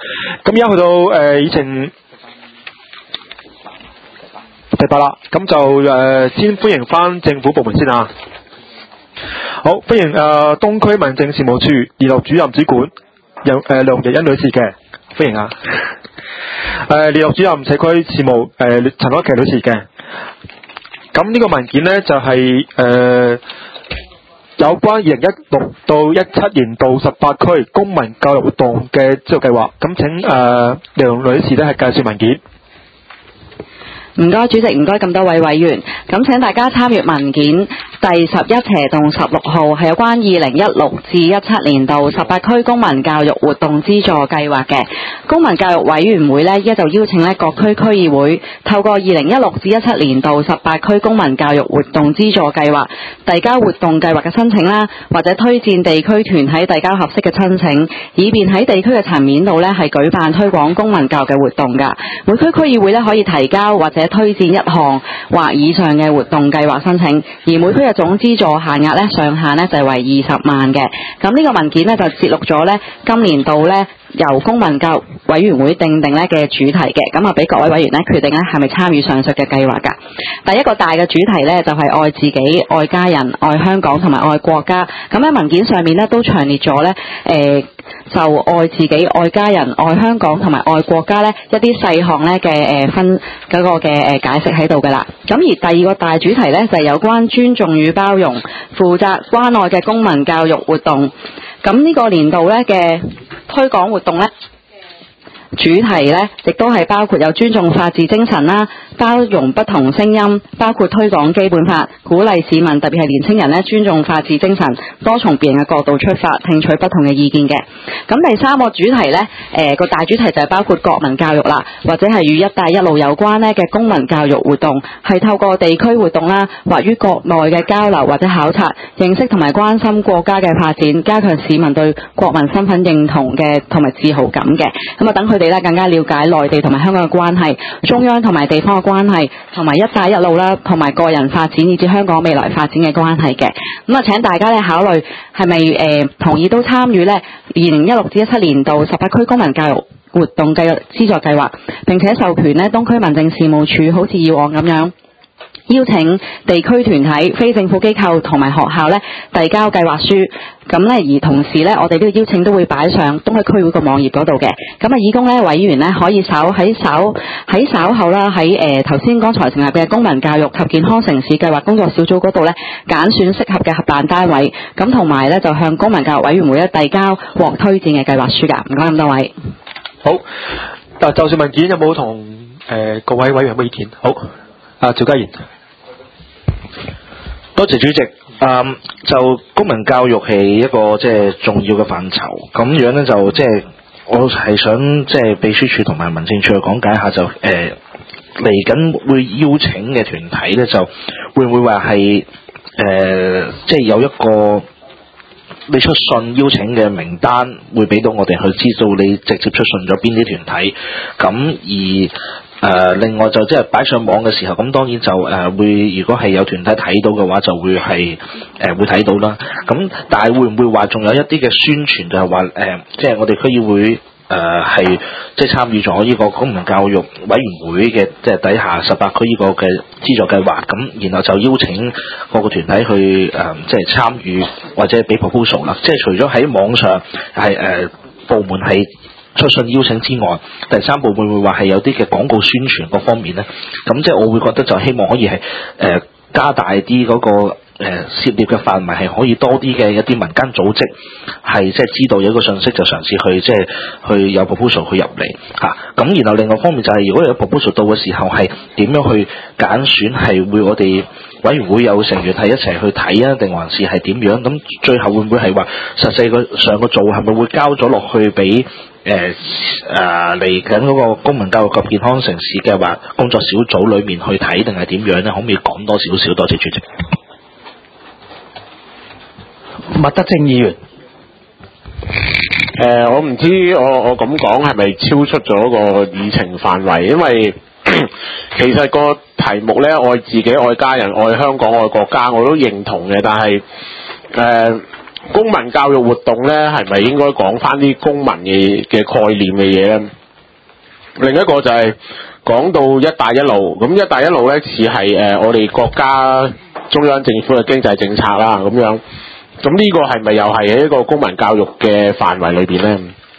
咁而家去到議程第8啦，咁就先歡迎翻政府部門先啊。好，歡迎東區民政事務處聯絡主任主管梁日欣女士嘅，歡迎啊。聯絡主任社區事務陳可琪女士嘅。咁呢個文件呢，就係有關2016到17年度18區公民教育活動嘅資助計劃。咁請梁女士呢係介紹文件。 唔該主席，唔該咁多位委員。咁請大家參閱文件第11/16號，係有關2016至17年度18區公民教育活動資助計劃嘅。公民教育委員會呢，依家就邀請呢各區區議會透過2016至17年度18區公民教育活動資助計劃遞交活動計劃嘅申請啦，或者推薦地區團體遞交合適嘅申請，以便喺地區嘅層面度呢係舉辦推廣公民教育嘅活動㗎。每區區議會呢，可以提交或者推薦一項或以上嘅活動計劃申請，而每區嘅總資助限額呢，上限呢就係為20萬嘅。咁呢個文件呢，就節錄咗呢今年度呢由公民教育委員會訂定呢嘅主題嘅，咁啊俾各位委員呢決定呢係咪參與上述嘅計劃㗎。第一個大嘅主題呢，就係愛自己、愛家人、愛香港同埋愛國家。咁喺文件上面呢，都詳列咗呢就愛自己、愛家人、愛香港同埋愛國家呢一啲細項呢嘅分嗰個嘅解釋喺度㗎啦。咁而第二個大主題呢，就係有關尊重與包容、負責關愛嘅公民教育活動。咁呢個年度呢嘅推廣活動呢，主題呢亦都係包括有尊重法治精神啦，包容不同聲音，包括推廣基本法，鼓勵市民特別係年輕人呢尊重法治精神，多從別人嘅角度出發，聽取不同嘅意見嘅。咁第三個主題呢，個大主題就係包括國民教育啦，或者係與一帶一路有關呢嘅公民教育活動，係透過地區活動啦，或於國內嘅交流或者考察，認識同埋關心國家嘅發展，加強市民對國民身份認同嘅同埋自豪感嘅。咁啊，等佢哋咧更加了解內地同埋香港嘅關係，中央同埋地方嘅關係，同埋一帶一路啦，同埋個人發展以至香港未來發展嘅關係嘅。咁啊，請大家咧考慮係咪同意都參與呢2016至17年度18區公民教育活動嘅資助計劃，並且授權呢東區民政事務處好似以往咁樣，邀請地區團體、非政府機構同埋學校呢遞交計劃書。咁呢，而同時呢，我哋呢個邀請都會擺上東區區會個網頁嗰度嘅。咁啊，以供呢委員呢可以稍後啦，喺頭先剛才成立嘅公民教育及健康城市計劃工作小組嗰度呢，揀選適合嘅合辦單位。咁同埋呢，就向公民教育委員會呢遞交獲推薦嘅計劃書㗎。唔該咁多位。 好，就算文件有冇同各位委員有冇意見？好，趙家賢。 多謝主席。就公民教育係一個即係重要嘅範疇，咁樣咧就即係我係想即係秘書處同埋民政處去講解下，就嚟緊會邀請嘅團體咧，就會唔會話係即係有一個你出信邀請嘅名單，會俾到我哋去知道你直接出信咗邊啲團體，咁另外就即係擺上網嘅時候，咁當然就會，如果係有團體睇到嘅話，就會係會睇到啦。咁但係會唔會話仲有一啲嘅宣傳，就係話即係我哋區議會係即係參與咗呢個公民教育委員會嘅即係底下18區呢個嘅資助計劃，咁然後就邀請各個團體去即係參與或者俾 proposal 啦。即係除咗喺網上係部門係出信邀請之外，第三步會唔會話係有啲嘅廣告宣傳嗰方面呢？咁即係我會覺得就希望可以係加大啲嗰個涉獵嘅範圍，係可以多啲嘅一啲民間組織係即係知道有一個信息，就嘗試去即係去有 proposal 去入嚟嚇。咁然後另外方面就係如果有 proposal 到嘅時候，係點樣去揀選，係會我哋委員會有成員係一齊去睇啊，定還是係點樣？咁最後會唔會係話實際上個做係咪會交咗落去俾嚟緊嗰個公民教育及健康城市嘅話工作小組裏面去睇，定係點樣呢？可唔可以講多少少？多謝主席。 麥德正議員。我唔知我咁講係咪超出咗個議程範圍，因為其實個題目呢，愛自己、愛家人、愛香港、愛國家，我都認同嘅，但係公民教育活動咧，係咪應該講翻啲公民嘅概念嘅嘢咧？另一個就係講到一帶一路，咁一帶一路咧似係我哋國家中央政府嘅經濟政策啦，咁樣，咁呢個係咪又係喺一個公民教育嘅範圍裏邊咧？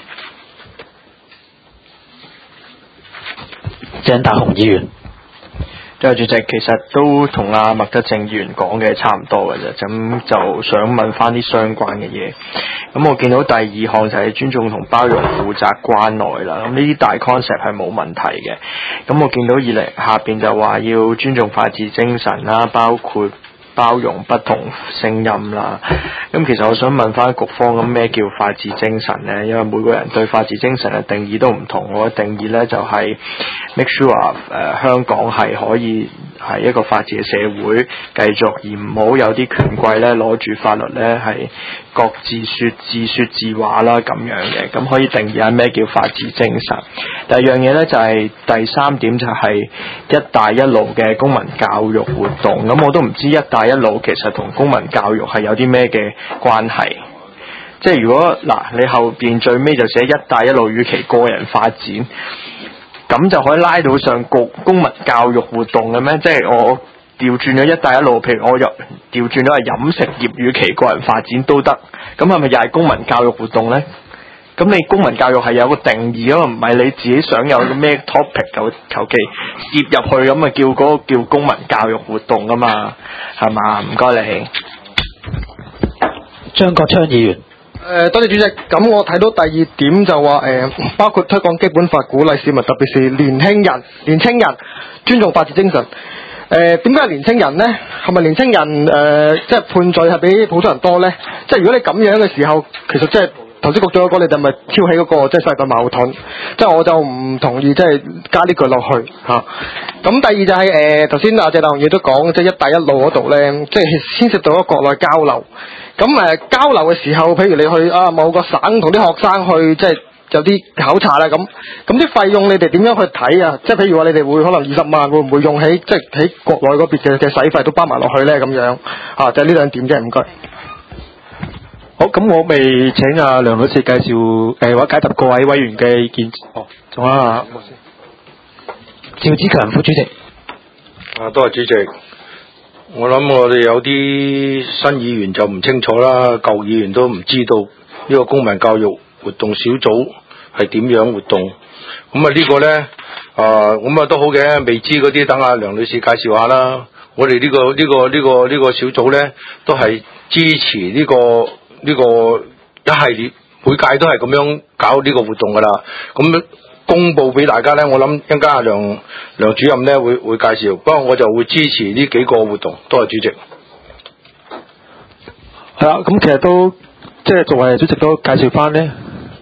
鄭大雄議員。 主席，其實都同阿麥德正議員講嘅差唔多嘅啫，咁就想問翻啲相關嘅嘢。咁我見到第二項就係尊重同包容、負責、關愛啦。咁呢啲大 concept 係冇問題嘅。咁我見到下邊就話要尊重法治精神啦，包括包容不同聲音啦。咁其實我想問翻局方，咁咩叫法治精神呢？因為每個人對法治精神嘅定義都唔同。我嘅定義呢就係 make sure 香港係可以係一個法治嘅社會繼續，而唔好有啲權貴呢攞住法律呢係各自說自話啦咁樣嘅。咁可以定義下咩叫法治精神。第二樣嘢呢就係第三點，就係一帶一路嘅公民教育活動。咁我都唔知一帶一路其實同公民教育係有啲咩嘅關係。即係如果你後邊最尾就寫一帶一路與其個人發展，咁就可以拉到上公民教育活動嘅咩？即係我調轉咗一帶一路，譬如我又調轉咗係飲食業與其個人發展都得，咁係咪又係公民教育活動呢？咁你公民教育係有個定義咯，唔係你自己想有個咩 topic 就求其攝入去咁啊，叫嗰個叫公民教育活動噶嘛，係嘛？唔該你。 張國昌議員。 多謝主席。咁我睇到第二點就話包括推廣基本法，鼓勵市民，特別是年青人尊重法治精神。點解係年青人呢？係咪年青人即係判罪係比普通人多呢？即係如果你咁樣嘅時候，其實即係頭先局長嗰個，你哋咪挑起嗰個即係世代矛盾。即係我就唔同意即係加呢句落去嚇。咁第二就係頭先阿謝大雄亦都講，即係一帶一路嗰度呢，即係牽涉到咗國內交流。咁交流嘅時候，譬如你去某個省同啲學生去，即係有啲考察啦，咁啲費用你哋點樣去睇啊？即係譬如話你哋會可能20萬，會唔會用喺即係喺國內嗰邊嘅使費都包埋落去咧？咁樣就係呢兩點啫，唔該。 好，咁我未請阿梁女士介紹或者解答各位委員嘅意見。仲有趙子強副主席。 多謝主席。我諗我哋有啲新議員就唔清楚啦，舊議員都唔知道呢個公民教育活動小組係點樣活動。咁呢個呢，咁都好嘅，未知嗰啲等阿梁女士介紹下啦。我哋呢個小組呢，都係支持呢個一系列，每屆都係咁樣搞呢個活動噶啦。咁公佈俾大家呢，我諗一陣間阿梁主任呢會介紹，不過我就會支持呢幾個活動。多謝主席。 係啦，咁其實都即係作為主席都介紹翻呢。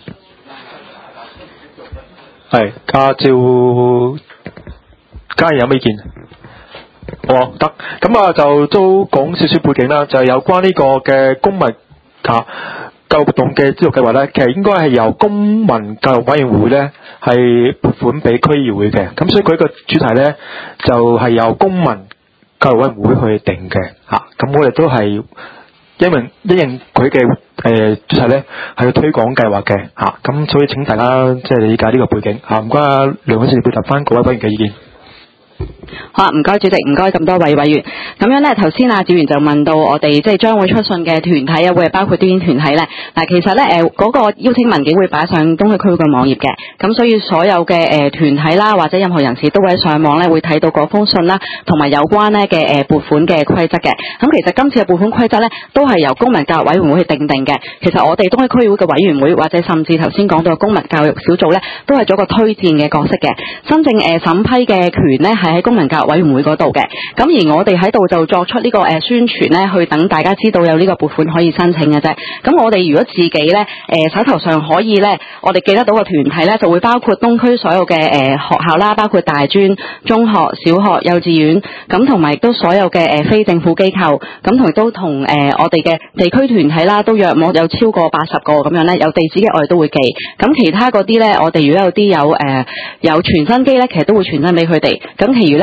係阿趙家人有咩意見？得，咁就都講少少背景啦，就係有關呢個嘅公民教育活動嘅資助計劃呢，其實應該係由公民教育委員會呢係撥款俾區議會嘅，咁所以佢個主題呢，就係由公民教育委員會去定嘅咁我哋都係因應佢嘅主題呢，係要推廣計劃嘅咁所以請大家即係理解呢個背景唔該梁女士表達翻各位委員嘅意見。 好啊，唔該主席，唔該咁多位委員。咁樣呢，頭先阿志源就問到我哋即係將會出信嘅團體會係包括啲團體呢？嗱，其實呢，嗰個邀請文件會擺上東區區嘅網頁嘅，咁所以所有嘅團體啦或者任何人士都會喺上網呢會睇到嗰封信啦，同埋有關呢嘅撥款嘅規則嘅。咁其實今次嘅撥款規則呢，都係由公民教育委員會去定嘅。其實我哋東區區議會嘅委員會或者甚至頭先講到嘅公民教育小組呢，都係做一個推薦嘅角色嘅。真正審批嘅權呢，係喺公民教育委員會嗰度嘅，咁而我哋喺度就作出呢個宣傳呢，去等大家知道有呢個撥款可以申請嘅啫。咁我哋如果自己呢，手頭上可以呢，我哋記得到個團體呢，就會包括東區所有嘅學校啦，包括大專、中學、小學、幼稚園，咁同埋都所有嘅非政府機構，咁同都同我哋嘅地區團體啦，都約莫有超過80個咁樣呢，有地址嘅我哋都會寄。咁其他嗰啲呢，我哋如果有啲有傳真機呢，其實都會傳真俾佢哋。咁其餘呢，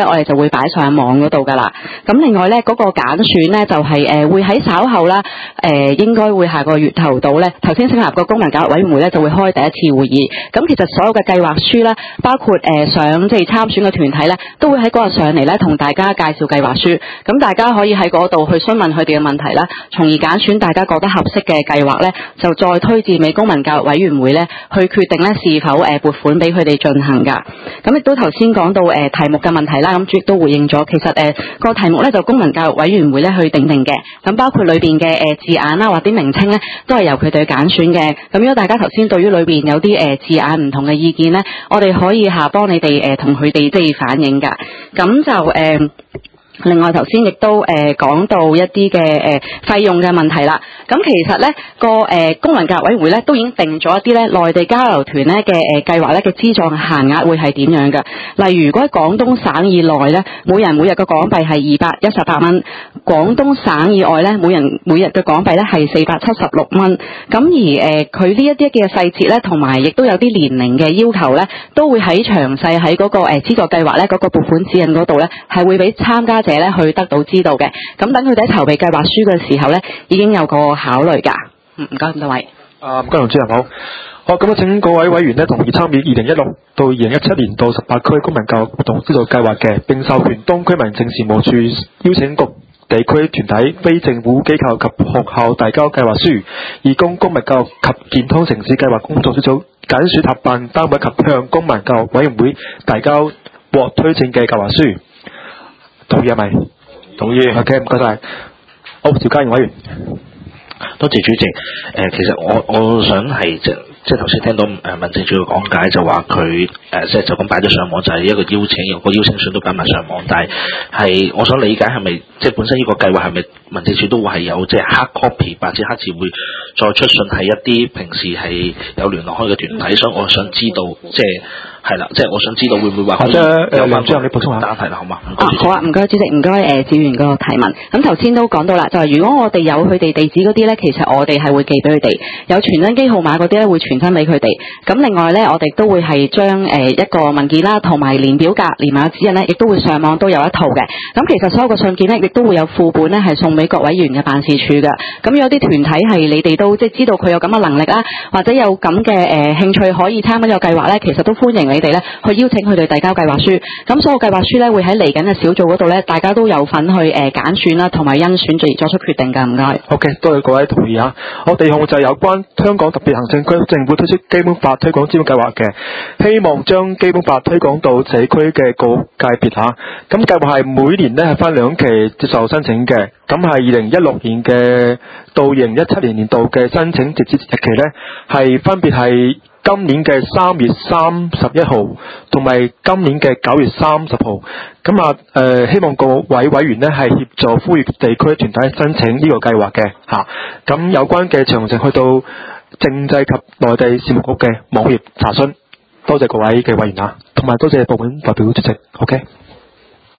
咧，我哋就會擺上網嗰度㗎啦。咁另外咧，嗰個揀選咧就係會喺稍後啦，應該會下個月頭到咧，頭先成立個公民教育委員會咧就會開第一次會議。咁其實所有嘅計劃書咧，包括想即係參選嘅團體咧，都會喺嗰日上嚟咧同大家介紹計劃書。咁大家可以喺嗰度去詢問佢哋嘅問題啦，從而揀選大家覺得合適嘅計劃咧，就再推薦俾公民教育委員會咧去決定咧是否撥款俾佢哋進行㗎。咁亦都頭先講到題目嘅問題啦，咁主席都回應咗。其實個題目咧就公民教育委員會咧去定嘅。咁包括裏邊嘅字眼啦或啲名稱咧，都係由佢哋去揀選嘅。咁如果大家頭先對於裏邊有啲字眼唔同嘅意見咧，我哋可以幫你哋同佢哋即係反映㗎。咁就另外頭先亦都講到一啲嘅費用嘅問題啦。咁其實咧個公民教育委員會咧都已經定咗一啲咧內地交流團咧嘅計劃咧嘅資助限額會係點樣嘅。例如如果喺廣東省以內咧，每人每日嘅港幣係218蚊；廣東省以外咧，每人每日嘅港幣咧係476蚊。咁而佢呢一啲嘅細節咧，同埋亦都有啲年齡嘅要求咧，都會喺詳細喺嗰個資助計劃咧嗰個撥款指引嗰度咧，係會俾參加者咧去得到知道嘅。咁等佢哋喺籌備計劃書嘅時候咧，已經有個考慮㗎。唔該咁多位。 唔該，龍主任好。好，咁請各位委員呢同意參與2016到2017年度18區公民教育活動資助計劃嘅，並授權東區民政事務處邀請各地區團體、非政府機構及學校遞交計劃書，以供公民教育及健康城市計劃工作小組揀選合辦單位及向公民教育委員會遞交獲推薦嘅計劃書。同意係咪？同意。OK， 唔該晒。好，邵家賢委員。 多謝主席。其實我想係即係頭先聽到民政處嘅講解，就話佢即係就咁擺咗上網，就係一個邀請，個邀請信都擺埋上網。但係我想理解係咪即係本身呢個計劃係咪民政處都會係有即係 hard copy 或者黑字會再出信係一啲平時係有聯絡開嘅團體，所以我想知道即係。係啦，即係我想知道會唔會話或者梁主任你補充下單題啦，好嘛？ 好啊，唔該主席，唔該志願嗰個提問。咁頭先都講到啦，就係如果我哋有佢哋地址嗰啲咧，其實我哋係會寄俾佢哋；有傳真機號碼嗰啲咧，會傳真俾佢哋。咁另外咧，我哋都會係將一個文件啦，同埋連表格、連埋指引咧，亦都會上網都有一套嘅。咁其實所有嘅信件咧，亦都會有副本咧，係送俾各委員嘅辦事處嘅。咁有啲團體係你哋都即係知道佢有咁嘅能力啦，或者有咁嘅興趣可以參加呢個計劃咧，其實都歡迎你哋咧去邀請佢哋遞交計劃書。咁所有計劃書咧會喺嚟緊嘅小組嗰度咧，大家都有份去揀選啦，同埋甄選而作出決定㗎。唔該。 OK， 多謝各位同意啊。我第二項就係有關香港特別行政區政府推出基本法推廣資本計劃嘅，希望將基本法推廣到社區嘅各界別嚇。咁計劃係每年呢係分2期接受申請嘅。咁係2016年嘅到2017年度嘅申請截止日期呢，係分別係今年嘅3月31號同埋今年嘅9月30號。咁希望各位委員呢係協助呼籲地區團體申請呢個計劃嘅嚇。咁有關嘅詳情去到政制及內地事務局嘅網頁查詢。多謝各位嘅委員啊，同埋多謝部門代表出席。OK。